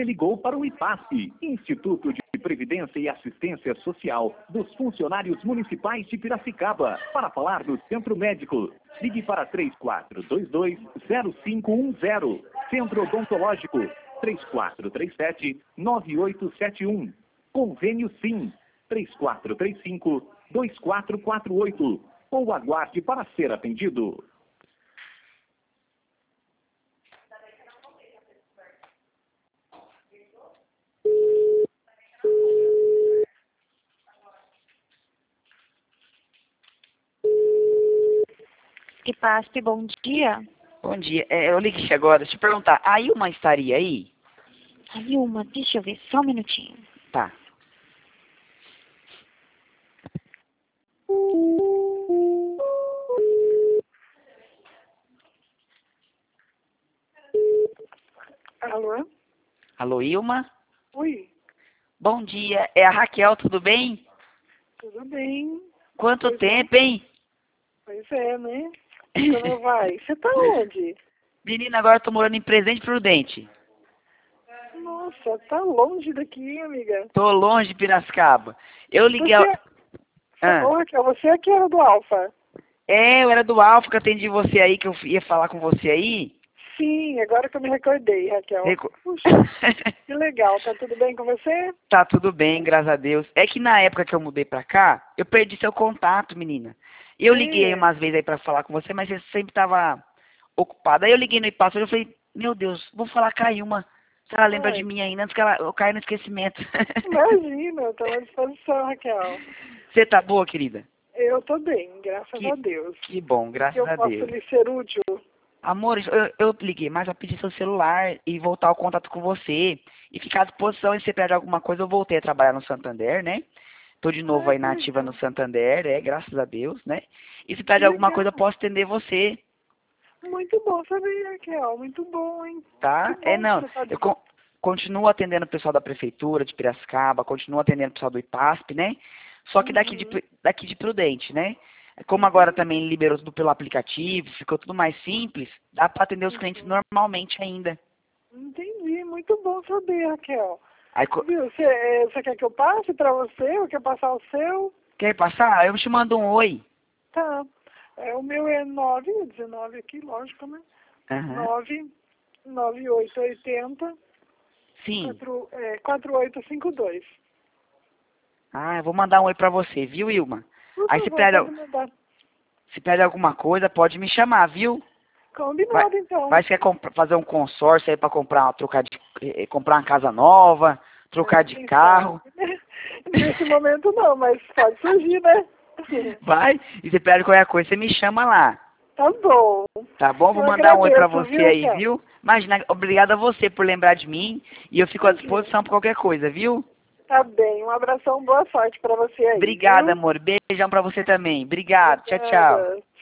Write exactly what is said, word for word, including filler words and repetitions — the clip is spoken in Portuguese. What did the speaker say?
Você ligou para o IPASP, Instituto de Previdência e Assistência Social dos Funcionários Municipais de Piracicaba. Para falar do Centro Médico, ligue para três quatro dois dois, zero cinco um zero. Centro Odontológico, três quatro três sete, nove oito sete um. Convênio Sim, três quatro três cinco, dois quatro quatro oito. Ou aguarde para ser atendido. IPASP, bom dia. Bom dia. É, eu liguei agora. Deixa eu perguntar. A Ilma estaria aí? A Ilma, deixa eu ver, só um minutinho. Tá. Alô? Alô, Ilma? Oi, Bom dia. É a Raquel, tudo bem? tudo bem? Quanto Pois tempo, hein? Pois é, né? Como vai? Você tá onde? Menina, agora eu tô morando em Presidente Prudente. Nossa, tá longe daqui, amiga. Tô longe de Piracicaba. Eu liguei... Você, a- Ah. Ô, Raquel, você é que era do Alfa? É, eu era do Alfa, que eu atendi você aí, que eu ia falar com você aí. Sim, agora que eu me recordei, Raquel. Reco- Puxa, que legal. Tá tudo bem com você? Tá tudo bem, graças a Deus. É que na época que eu mudei pra cá, eu perdi seu contato, menina. Eu liguei É. umas vezes aí pra falar com você, mas você sempre tava ocupada. Aí eu liguei no IPASP e eu falei, meu Deus, vou falar com a Ilma. Se ela lembra Ai. de mim ainda, antes que ela, eu caia no esquecimento. Imagina, eu tô à disposição, Raquel. Você tá boa, querida? Eu tô bem, graças Que- a Deus. Que bom, graças Eu a posso Deus. lhe ser útil? Amor, eu, eu liguei mais pra pedir seu celular e voltar ao contato com você. E ficar à disposição, e se você pede alguma coisa, eu voltei a trabalhar no Santander, né? Tô de novo Ai, aí que na ativa legal. no Santander, é, graças a Deus, né? E se pede Que alguma legal. coisa, eu posso atender você, Muito bom saber, Raquel. Muito bom, hein? tá? Que É, bom que não, você tá eu de... con- continuo atendendo o pessoal da Prefeitura de Piracicaba, continuo atendendo o pessoal do IPASP, né? Só que daqui de, Uhum. Pri- daqui de Prudente, né? Como agora também liberou tudo pelo aplicativo, ficou tudo mais simples, dá para atender os clientes normalmente ainda. Entendi. Muito bom saber, Raquel. Aí, co- Viu? Você, eh, você quer que eu passe pra você? Ou quer passar o seu? quer passar? Eu te mando um oi. Tá. É, o meu é nove, dezenove aqui, lógico, né? Aham. nove nove oito oito zero, Sim. quatro, é, quatro oito cinco dois. Ah, eu vou mandar um oi pra você, viu, Ilma? Por Aí se favor, pede, pode al- mandar. se pede alguma coisa, pode me chamar, viu? Vai, Combinado, então. vai se quer comp- fazer um consórcio aí pra comprar, uma- trocar de, eh, comprar uma casa nova, trocar É, de quem carro. sabe? Nesse momento não, mas pode surgir, né? Vai, e se pede qualquer coisa, você me chama lá. Tá bom. Tá bom? Vou Eu mandar um oi pra agradeço, você viu, aí, Raquel? viu? Imagina, obrigada a você por lembrar de mim. E eu fico à Imagina. disposição por qualquer coisa, viu? Tá bem. Um abração, boa sorte pra você aí. Obrigada, viu? amor. Beijão pra você também. Obrigado. Tchau, tchau. Obrigada.